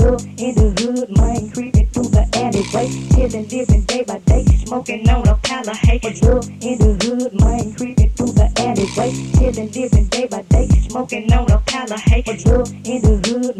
love in the hood, man, creeping through the alleyway, chillin', living day by day, smoking on a pile of hay. But love in the hood, man, creeping through the alleyway, chillin', living day by day, smoking on a pile of hay. But love in the hood,